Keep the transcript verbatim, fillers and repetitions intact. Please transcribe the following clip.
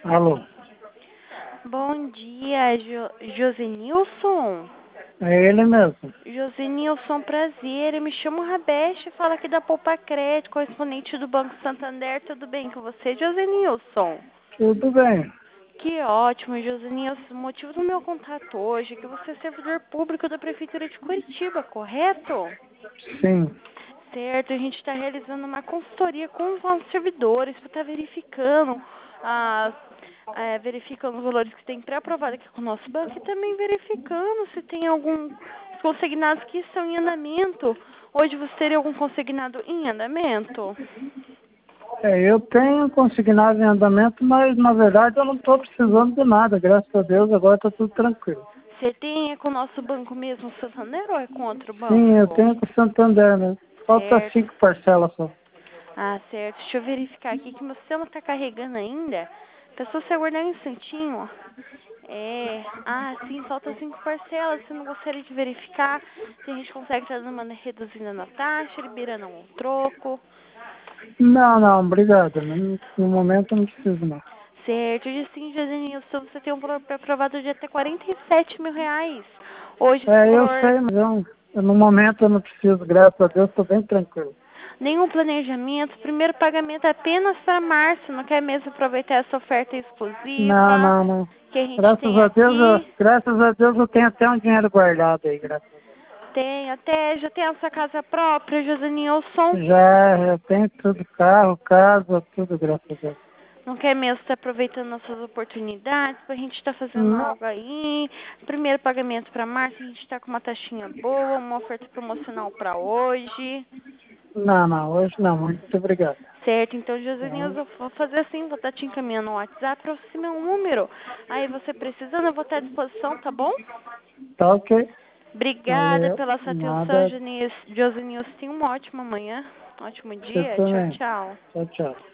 Alô, Bom dia, jo Josenilson. é ele mesmo. Josenilson, prazer. Eu me chamo Rabeste e falo aqui da Poupa Crédito, correspondente do Banco Santander. Tudo bem com você, Josenilson? Tudo bem? Que ótimo, Josenilson. O motivo do meu contato hoje é que você é servidor público da Prefeitura de Curitiba, correto? Sim. Certo, a gente está realizando uma consultoria com os nossos servidores para estar verificando as é, verificando os valores que tem pré-aprovado aqui com o nosso banco e também verificando se tem algum consignados que estão em andamento. Hoje você teria algum consignado em andamento? É, eu tenho consignado em andamento, mas na verdade eu não estou precisando de nada, graças a Deus, agora está tudo tranquilo. Você tem é com o nosso banco mesmo, Santander, ou é com outro Sim, eu banco? tenho com o Santander, né? Falta Certo. cinco parcelas só. Ah, certo. Deixa eu verificar aqui que meu sistema está carregando ainda. Pessoal, se aguardar um instantinho. É. Ah, sim, falta cinco parcelas. Você não gostaria de verificar se a gente consegue estar dando uma reduzida na taxa, liberando um troco? Não, não, obrigado. No, no momento eu não preciso não. Certo. E sim, Josenilson, você tem um valor aprovado de até quarenta e sete mil reais. Hoje esse É, eu valor. sei, mas eu, eu, no momento eu não preciso, graças a Deus, estou bem tranquilo. Nenhum planejamento. Primeiro pagamento é apenas para março. Não quer mesmo aproveitar essa oferta Não, exclusiva não, não. que a gente Graças tem a Deus, eu, aqui? graças a Deus eu tenho até um dinheiro guardado aí, graças a Deus. Tem até, já tem a sua casa própria, Josenilson. Já, já tem tudo, carro, casa, tudo, graças a Deus. Não quer mesmo estar aproveitando nossas oportunidades, a gente está fazendo Não, algo aí. Primeiro pagamento para março, a gente está com uma taxinha boa, uma oferta promocional para hoje. não, não, hoje não, muito obrigado. Certo, então, Tá, Josenilson, eu vou fazer assim, vou estar te encaminhando no WhatsApp para você meu número. Aí você precisando, eu vou estar à disposição, tá bom? tá ok. Obrigada Valeu, pela sua atenção, nada, Josenilson. Tenha uma ótima manhã, um ótimo você dia. Tchau, também. tchau. Tchau, tchau.